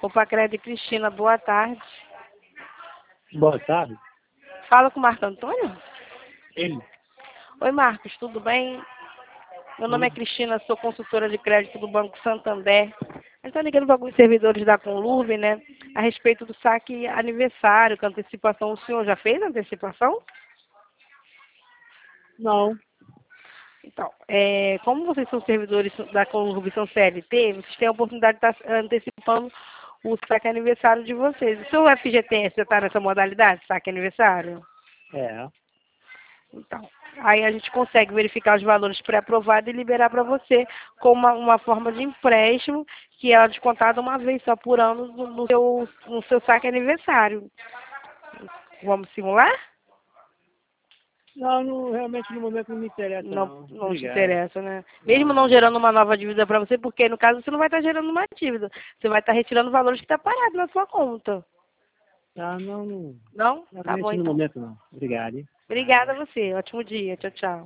Opa, Crédito Cristina, boa tarde. Boa tarde. Fala com o Marco Antônio? Ele. Oi, Marcos, tudo bem? Meu nome é Tudo. Cristina, sou consultora de crédito do Banco Santander. A gente está ligando para alguns servidores da Conluve, né? A respeito do saque aniversário, com antecipação. O senhor já fez a antecipação? Não. Então, como vocês são servidores da Conluve, são CLT, vocês têm a oportunidade de estar antecipando o saque aniversário de vocês. O seu FGTS já está nessa modalidade, saque aniversário? É. Então, aí a gente consegue verificar os valores pré-aprovados e liberar para você com uma forma de empréstimo que é descontada uma vez só por ano no seu saque aniversário. Vamos simular? Não, realmente no momento não me interessa, Não, não. não te Obrigado. interessa, né? Mesmo Não, não não. gerando uma nova dívida para você, porque no caso você não vai estar gerando uma dívida. Você vai estar retirando valores que estão parados na sua conta. Não. Não? Tá bom, Realmente no então. momento não. Obrigado, hein? Obrigada a você. Ótimo dia. Tchau, tchau.